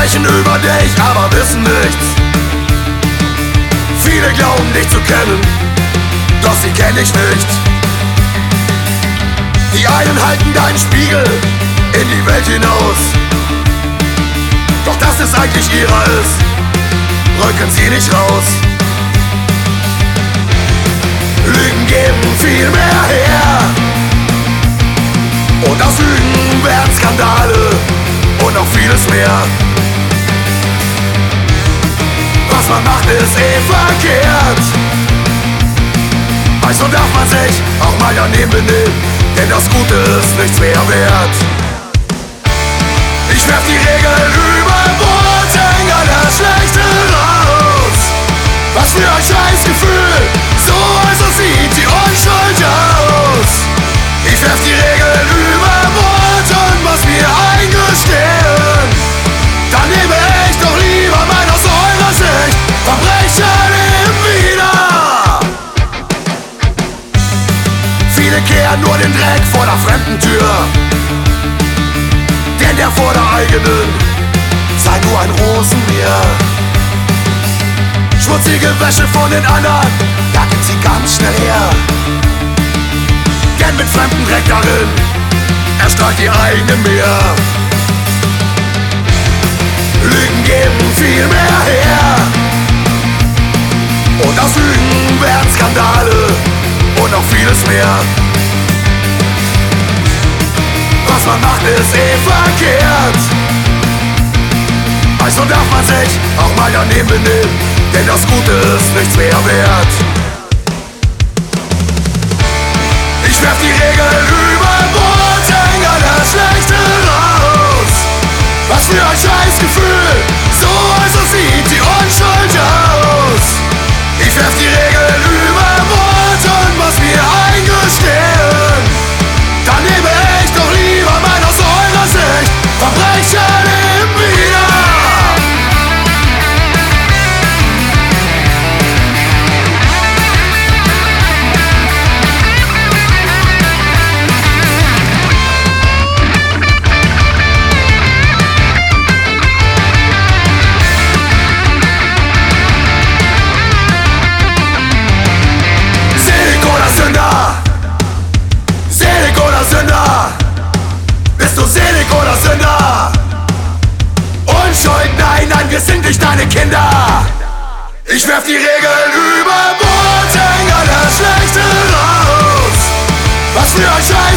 sprechen über dich, aber wissen nichts. Viele glauben dich zu kennen, doch sie kenn ich nicht. Die einen halten deinen Spiegel in die Welt hinaus, doch dass es eigentlich ihrer ist, rücken sie nicht raus. Lügen geben viel mehr her, und aus Lügen werden Skandale und noch vieles mehr. Was man macht, ist verkehrt. Also darf man sich auch mal daneben benehmen, denn das Gute ist nichts mehr wert. Ich werf die Regeln über Bord, häng alles Schlechte raus. Was für ein Scheißgefühl, so also sieht die Unschuld aus. Ich werf die Regeln über Bord und muss mir eingestehen, dann nehme ich doch lieber mein aus eurer Sicht Verbrechen eben wieder. Viele kehren nur den Dreck vor der fremden Tür, denn der vor der eigenen sei nur ein Rosenmeer. Schmutzige Wäsche von den anderen, da gibt sie ganz schnell her, denn mit fremdem Dreck darin erstrahlt die eigene Meer. Lügen geben viel mehr her, und aus Lügen werden Skandale und noch vieles mehr. Was man macht, ist verkehrt. Also darf man sich auch mal daneben benehmen, denn das Gute ist nichts mehr wert. Ich werf die Regeln über Bord, häng alles Schlechte raus. Was für ein Scheißgefühl, so also sieht die Unschuld aus. Ich werf die Regeln über Bord und muss mir eingestehen, dann nehme ich doch lieber mein aus eurer Sicht Verbrechen eben wieder. Sünder, bist du selig oder Sünder? Unschuld, nein, nein, wir sind nicht deine Kinder. Ich werf die Regeln über Bord, häng alles Schlechte raus. Was für ein Scheiß